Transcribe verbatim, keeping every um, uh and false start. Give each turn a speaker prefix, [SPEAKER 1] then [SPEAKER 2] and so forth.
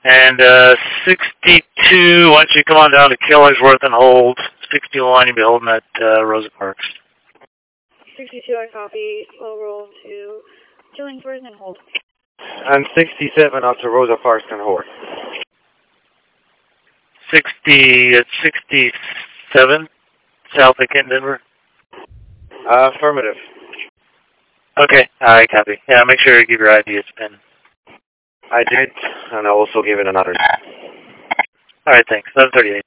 [SPEAKER 1] And uh, sixty-two, why don't you come on down to Killingsworth and hold. sixty-one, you'll be holding at uh, Rosa Parks.
[SPEAKER 2] sixty-two, I copy. Slow roll to Killingsworth and hold.
[SPEAKER 3] And sixty-seven out to Rosa Parks and hold.
[SPEAKER 1] sixty, it's sixty-seven, south of Kent, Denver.
[SPEAKER 3] Uh, affirmative.
[SPEAKER 1] Okay, I copy. Yeah, make sure you give your I D a spin.
[SPEAKER 3] I did, and I also gave it another.
[SPEAKER 1] All right, thanks. eleven thirty-eight.